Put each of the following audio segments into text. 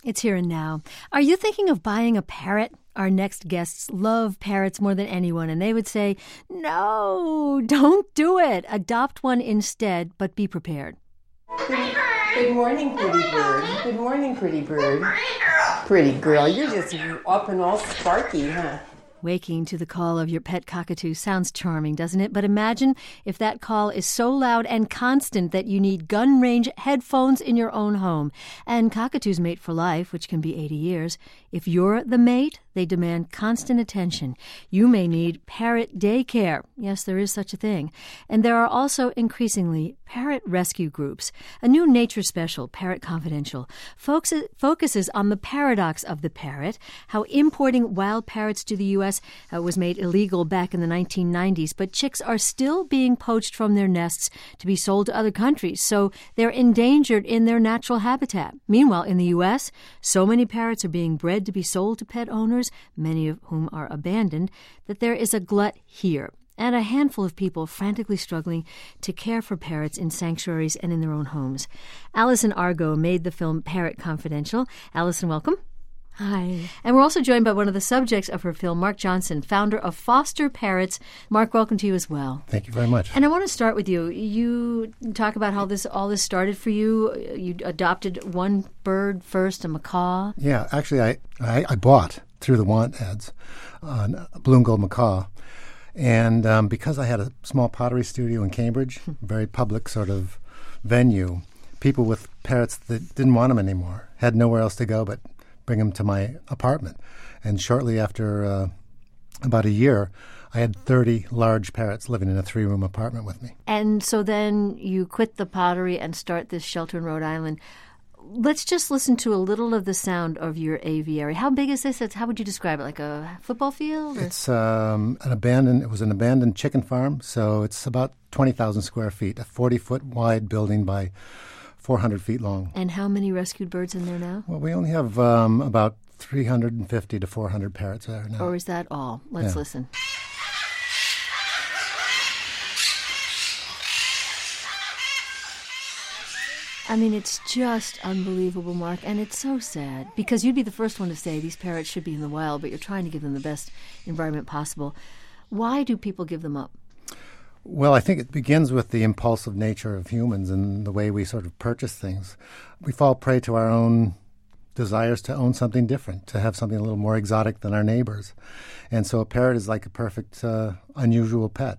It's here and now. Are you thinking of buying a parrot? Our next guests love parrots more than anyone, and they would say, no, don't do it. Adopt one instead, but be prepared. Good morning, pretty bird. Good morning, pretty bird. Pretty girl, you're just up and all sparky, huh? Waking to the call of your pet cockatoo sounds charming, doesn't it? But imagine if that call is so loud and constant that you need gun-range headphones in your own home. And cockatoos mate for life, which can be 80 years. If you're the mate, they demand constant attention. You may need parrot daycare. Yes, there is such a thing. And there are also increasingly parrot rescue groups. A new nature special, Parrot Confidential, focuses on the paradox of the parrot, how importing wild parrots to the U.S. Was made illegal back in the 1990s, but chicks are still being poached from their nests to be sold to other countries, so they're endangered in their natural habitat. Meanwhile, in the U.S., so many parrots are being bred to be sold to pet owners, many of whom are abandoned, that there is a glut here, and a handful of people frantically struggling to care for parrots in sanctuaries and in their own homes. Allison Argo made the film Parrot Confidential. Allison, welcome. Hi. And we're also joined by one of the subjects of her film, Mark Johnson, founder of Foster Parrots. Mark, welcome to you as well. Thank you very much. And I want to start with you. You talk about how all this started for you. You adopted one bird first, a macaw. Yeah, actually, I bought through the want ads a blue and gold macaw. And because I had a small pottery studio in Cambridge, very public sort of venue, people with parrots that didn't want them anymore had nowhere else to go but bring them to my apartment. And shortly after about a year, I had 30 large parrots living in a 3-room apartment with me. And so then you quit the pottery and start this shelter in Rhode Island. Let's just listen to a little of the sound of your aviary. How big is this? How would you describe it? Like a football field? Or? It's it was an abandoned chicken farm, so it's about 20,000 square feet, a 40-foot wide building by 400 feet long. And how many rescued birds in there now? Well, we only have about 350 to 400 parrots there now. Or is that all? Let's listen. I mean, it's just unbelievable, Mark, and it's so sad because you'd be the first one to say these parrots should be in the wild, but you're trying to give them the best environment possible. Why do people give them up? Well, I think it begins with the impulsive nature of humans and the way we sort of purchase things. We fall prey to our own desires to own something different, to have something a little more exotic than our neighbors. And so a parrot is like a perfect, unusual pet.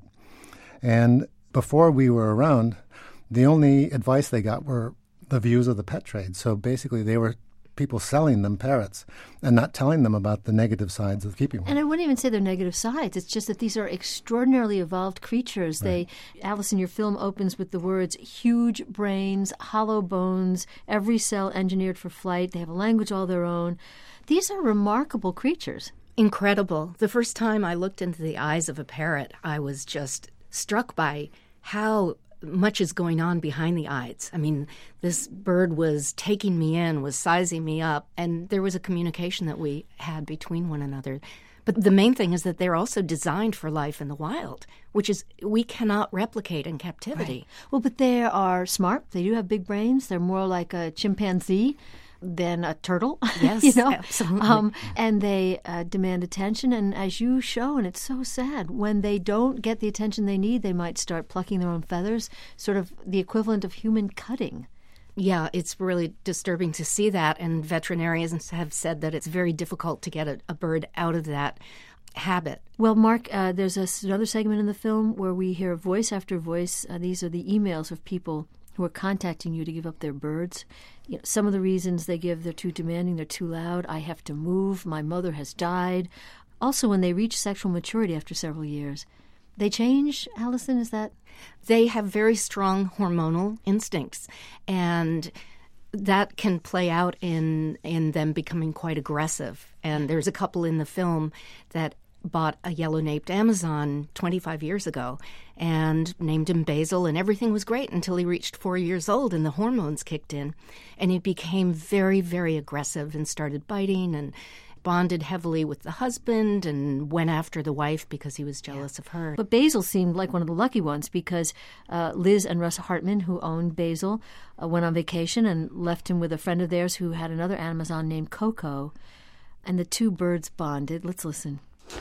And before we were around, the only advice they got were the views of the pet trade. So basically they were people selling them parrots and not telling them about the negative sides of keeping one. And I wouldn't even say they're negative sides. It's just that these are extraordinarily evolved creatures. Right. Allison, your film opens with the words, huge brains, hollow bones, every cell engineered for flight. They have a language all their own. These are remarkable creatures. Incredible. The first time I looked into the eyes of a parrot, I was just struck by how much is going on behind the eyes. I mean, this bird was taking me in, was sizing me up, and there was a communication that we had between one another. But the main thing is that they're also designed for life in the wild, which is we cannot replicate in captivity. Right. Well, but they are smart. They do have big brains. They're more like a chimpanzee than a turtle. Yes, absolutely. And they demand attention. And as you show, and it's so sad, when they don't get the attention they need, they might start plucking their own feathers, sort of the equivalent of human cutting. Yeah, it's really disturbing to see that. And veterinarians have said that it's very difficult to get a bird out of that habit. Well, Mark, there's another segment in the film where we hear voice after voice. These are the emails of people who are contacting you to give up their birds. You know, some of the reasons they give, they're too demanding, they're too loud, I have to move, my mother has died. Also, when they reach sexual maturity after several years, they change, Allison, is that? They have very strong hormonal instincts, and that can play out in them becoming quite aggressive. And there's a couple in the film that bought a yellow-naped Amazon 25 years ago and named him Basil, and everything was great until he reached 4 years old and the hormones kicked in, and he became very, very aggressive and started biting, and bonded heavily with the husband and went after the wife because he was jealous of her. But Basil seemed like one of the lucky ones because Liz and Russ Hartman, who owned Basil, went on vacation and left him with a friend of theirs who had another Amazon named Coco. And the two birds bonded. Let's listen.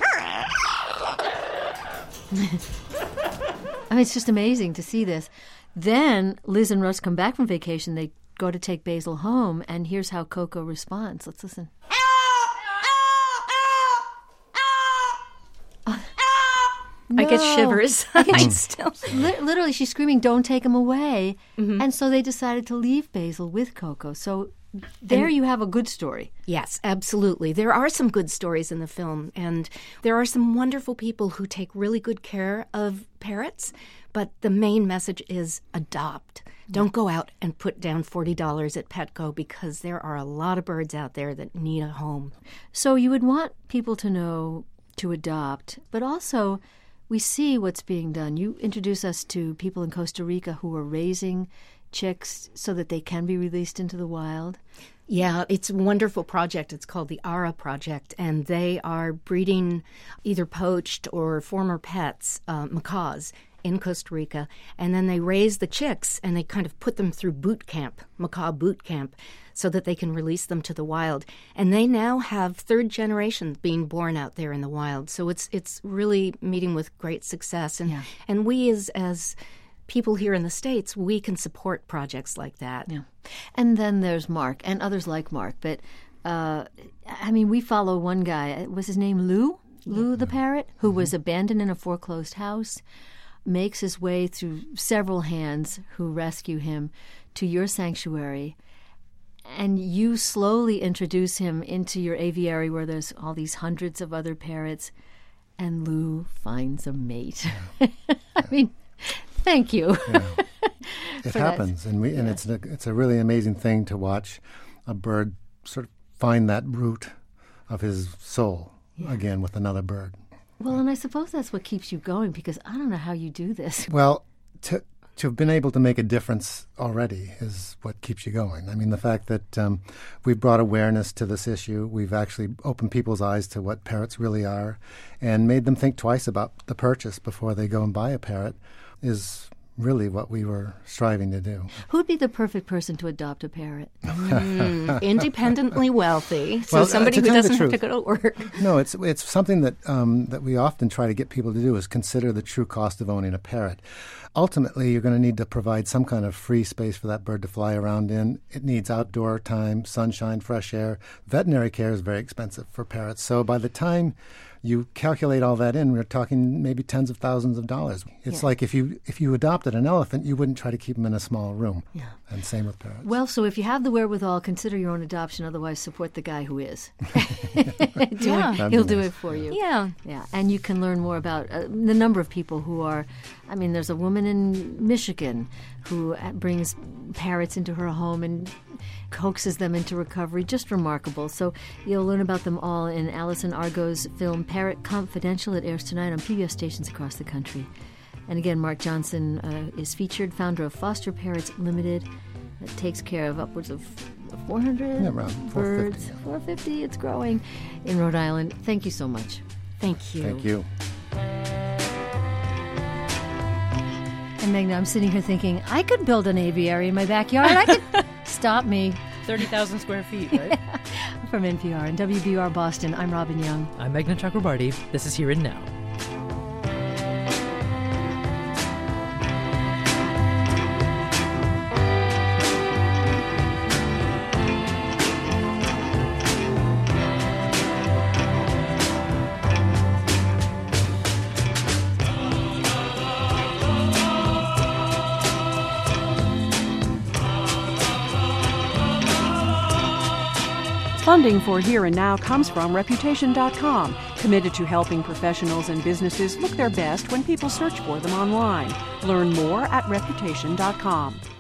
I mean, it's just amazing to see this. Then Liz and Russ come back from vacation. They go to take Basil home, and here's how Coco responds. Let's listen. I get shivers. I still... Literally, she's screaming, "Don't take him away." Mm-hmm. And so they decided to leave Basil with Coco. So there you have a good story. Yes, absolutely. There are some good stories in the film, and there are some wonderful people who take really good care of parrots, but the main message is adopt. Don't go out and put down $40 at Petco because there are a lot of birds out there that need a home. So you would want people to know to adopt, but also we see what's being done. You introduce us to people in Costa Rica who are raising chicks so that they can be released into the wild. Yeah, it's a wonderful project. It's called the ARA Project, and they are breeding either poached or former pets, macaws, in Costa Rica, and then they raise the chicks and they kind of put them through boot camp, macaw boot camp, so that they can release them to the wild. And they now have third generation being born out there in the wild. So it's really meeting with great success. And we as people here in the States, we can support projects like that. Yeah. And then there's Mark and others like Mark. But, we follow one guy. Was his name Lou? Lou the parrot, who was abandoned in a foreclosed house, makes his way through several hands who rescue him to your sanctuary. And you slowly introduce him into your aviary where there's all these hundreds of other parrots. And Lou finds a mate. Thank you. Yeah. It happens, and it's a really amazing thing to watch a bird sort of find that root of his soul again with another bird. Well, and I suppose that's what keeps you going, because I don't know how you do this. Well, to have been able to make a difference already is what keeps you going. I mean, the fact that we've brought awareness to this issue, we've actually opened people's eyes to what parrots really are and made them think twice about the purchase before they go and buy a parrot is really what we were striving to do. Who'd be the perfect person to adopt a parrot? Independently wealthy, so somebody who doesn't have to go to work. No, it's something that that we often try to get people to do is consider the true cost of owning a parrot. Ultimately, you're going to need to provide some kind of free space for that bird to fly around in. It needs outdoor time, sunshine, fresh air. Veterinary care is very expensive for parrots. So by the time you calculate all that in, we're talking maybe tens of thousands of dollars. It's like if you adopted an elephant, you wouldn't try to keep him in a small room. Yeah. And same with parrots. Well, so if you have the wherewithal, consider your own adoption. Otherwise, support the guy who is. He'll do it for you. Yeah. Yeah. And you can learn more about the number of people who are, there's a woman in Michigan who brings parrots into her home and coaxes them into recovery. Just remarkable. So you'll learn about them all in Alison Argo's film Parrot Confidential. It airs tonight on PBS stations across the country. And again, Mark Johnson is featured, founder of Foster Parrots Limited. That takes care of upwards of 400 around birds. 450, it's growing in Rhode Island. Thank you so much. Thank you. Thank you. And Meghna, I'm sitting here thinking, I could build an aviary in my backyard. I could stop me. 30,000 square feet, right? From NPR and WBUR Boston, I'm Robin Young. I'm Meghna Chakrabarty. This is Here and Now. Funding for Here and Now comes from Reputation.com, committed to helping professionals and businesses look their best when people search for them online. Learn more at Reputation.com.